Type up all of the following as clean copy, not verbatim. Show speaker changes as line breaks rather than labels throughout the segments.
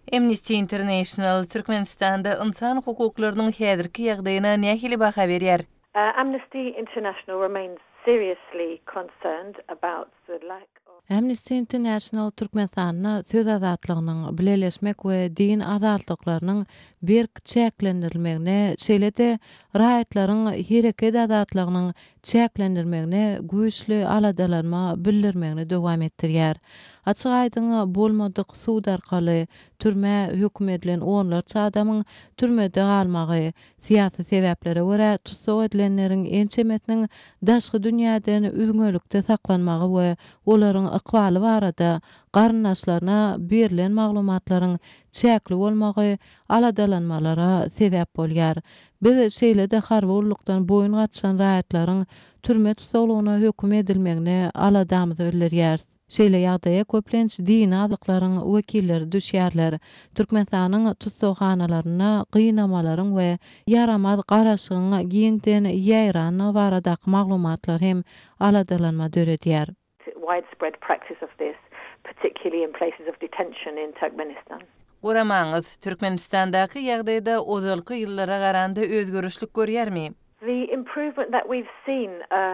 Amnesty International Türkmenistan'da insan hukuklarynyň häzirki ýagdaýyna nähili baha berýär?
Amnesty International remains seriously concerned about the lack of
Amnesty International Türkmenistan'na söz azatlygynyň, bileleşmek we din azatlyklarynyň berk çäklendirilmegine, şeýle-de raýatlaryň hereket azatlygynyň çäklendirilmegine güýçli aladalanma bildirmegini dowam etdirýär. Açyk aýdyň bolmadyk suud arkaly türme hökm edilen onlarça adamyň türmede galmagy, siýasy sebäplere görä tutsak edilenleriň ençemetiniň daşky dünýäden üzgünlikde saklanmagy we olaryň ykbaly barada garyndaşlaryna berilen maglumatlaryň çäkli bolmagy aladalanmalara sebäp bolýar. Biz şeýle-de harwurlukdan boyun gatşan raýatlaryň türme tutsaklygyna hökm edilmegine aladamyzy bildirýär. Şeýle ýagdaýa köplenç din adyklaryň wekilleri düşýärler. Türkmenistanyň tutsakhanalarına gynamalaryň we yaramaz garaşygyň giňden ýaýrany baradaky maglumatlar hem aladalanma döredýär.
widespread practice of this, particularly in places of detention in Turkmenistan.
Goramaňyz Türkmenistandaky ýagdaýda ozalky ýyllara garanda özgörüşlik görýärmi?
The improvement that we've seen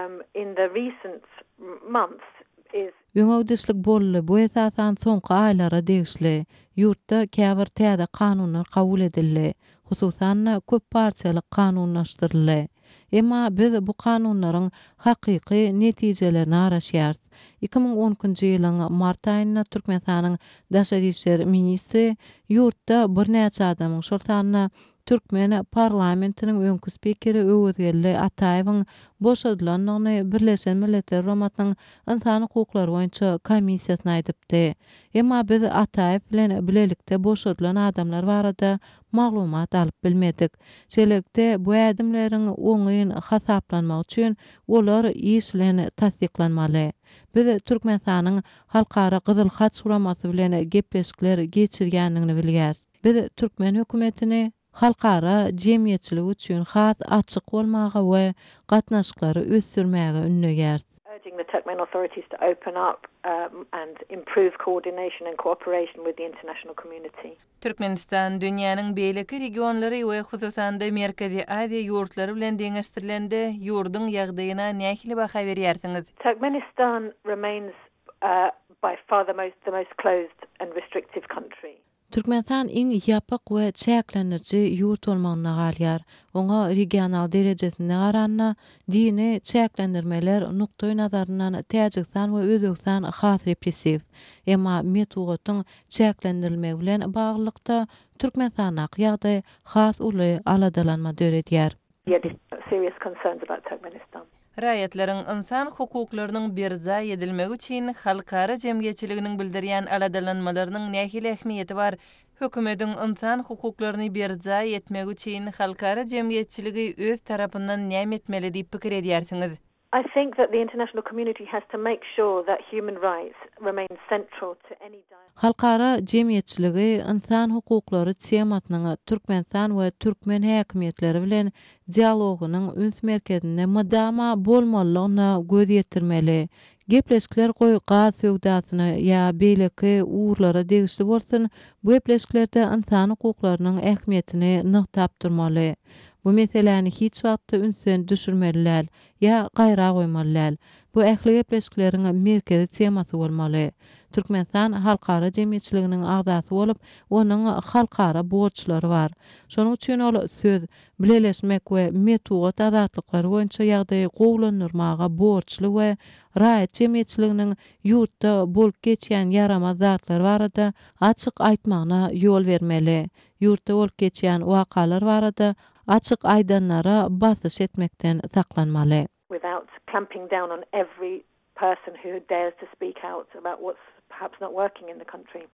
in the recent months is
Ýöňegdişlik bolly bu esasan soňky aýlara degişli. Ýurtda käbir täze kanunlar kabul edildi. Hususan köp partiýaly kanunlaşdyryldy. Emma biz bu kanunlaryň hakyky netijelerini araşýar. 2010-njy ýylyň mart aýynda Türkmenistanyň Daşary işler ministri ýurtda bir näçe adamyň şoltanyna Türkmen parlamentiniň öňkü spikeri Öwürgelli Ataýewiň boşadylanlygyny Birleşen Milletler Hurmatynyň insan hukuklary boýunça komissiýasyna aýdypdy. Emma biz Ataýew bilen bilelikde boşadylan adamlar barada maglumat alyp bilmedik. Şeýlelikde bu adamlaryň oňyň hasaplanmak üçin olar iş bilen tasdiklanmaly. Biz Türkmenistanyň halkara Gyzyl Hat Şuramasy bilen gepleşikler geçirgenligini bilýär. Biz Türkmen hökümetini halkara jemgyýetçilik üçin hat açyk bolmagy we gatnaşyklary ösdürmäge ünleýär.
urging the Turkmen authorities to open up and improve coordination and cooperation with the international community.
Türkmenistan dünýäniň beýleki regionlary we hususan da Merkezi Aziýa ýurtlary bilen deňeşdirilende ýurduň ýagdaýyna nähili baha berýärsiňiz?
Turkmenistan remains by far the most closed and restrictive country.
Türkmenistan iň ýapyk we çäklenirji ýurt bolmagyna galýar. Oňa regional derejesinde garanna dini çäklendirmeler nukta nazaryndan Täjikistan we Özbekistan has repressiv. Emma metodyň çäklendirilmegi bilen baglykda Türkmenistana ýagdaý has uly aladalanma döredýär.
Serious concerns about Turkmenistan.
Raýatlaryň insan hukuklarynyň berza edilmegi üçin halkara jemgyýetçiliginiň bildirýän aladalanmalarynyň nähili ähmiýeti bar? Hökümetiň insan hukuklaryny berza etmegi üçin halkara jemgyýetçiligi öz tarapyndan näme etmeli diýip pikir edýärsiňiz?
I think that the international community has to make sure that human rights remain central to any dialogue.
Halkara jemgyýetçiligi insan hukuklary tematynyň Türkmenistan we Türkmen häkimetleri bilen dialogunyň üns merkezinde madama bolmalygyna göz ýetirmeli. Gepleşikler goý gaz söwdasyny ýa beýleki uğurlara degişli bolsun, bu gepleşiklerde insan hukuklarynyň ähmiýetini nyk tapdyrmaly. Bu meseleni hiç wagtda ünsen düşürmeliler ya gaýra goýmalylar. Bu ähli gepleşikleriň merkezi temasy bolmaly. Türkmenistan halkara jemgyýetçiliginiň agdasy bolup, onuň halkara borçlary bar. Şonuň üçin ol söz, bileleşmek we metod azatlykları boýunça ýagdaýy gowlanyrmaga borçly we raýat jemgyýetçiliginiň ýurtda bolup geçýän yaramaz zatlar barada açyk aýtmagyna ýol bermeli. Ýurtda bolup geçýän wakalar barada açyk aýdanlara basyş etmekden saklanmaly.
Without clamping down on every person who dares to speak out about what's perhaps not working in the country.